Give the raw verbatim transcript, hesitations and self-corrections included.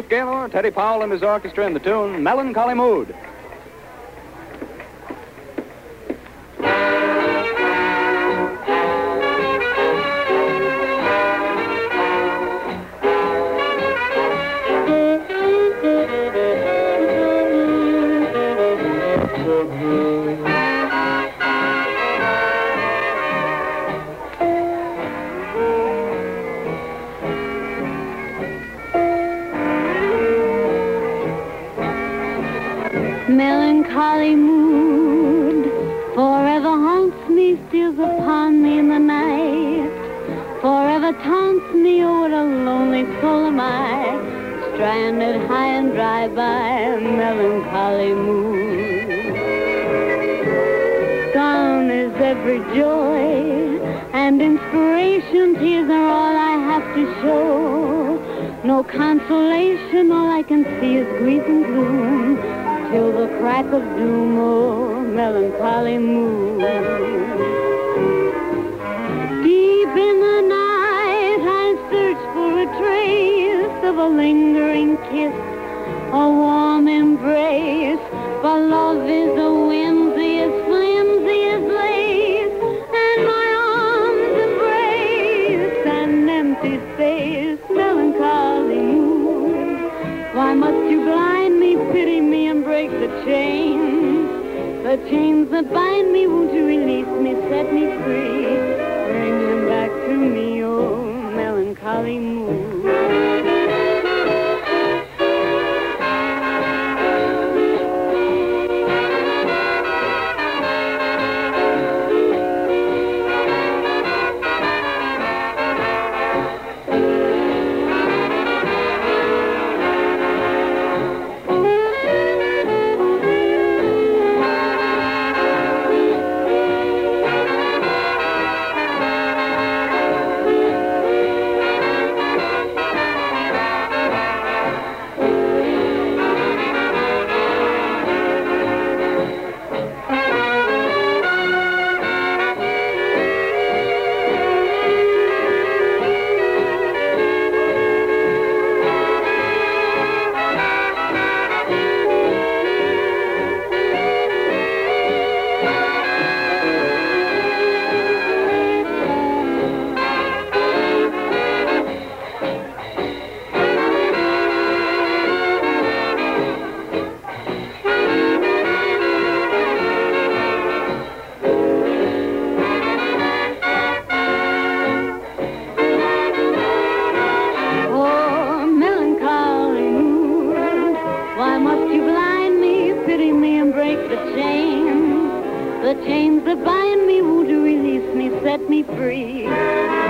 Ruth Gaylor, Teddy Powell and his orchestra in the tune Melancholy Mood. Melancholy mood forever haunts me, steals upon me in the night, forever taunts me. Oh, what a lonely soul am I, stranded high and dry by a melancholy mood. Gone is every joy and inspiration, tears are all I have to show. No consolation, all I can see is grief and gloom, till the crack of doom, oh, melancholy mood. Deep in the night I search for a trace of a lingering kiss, a warm embrace, for love is a whimsy as flimsy as lace, and my arms embrace an empty space, melancholy mood. Why must you blind me, pity me, and break the chains, the chains that bind me? Won't you release me, set me free, bring them back to me, oh, melancholy mood. The chains that bind me, won't you release me, set me free?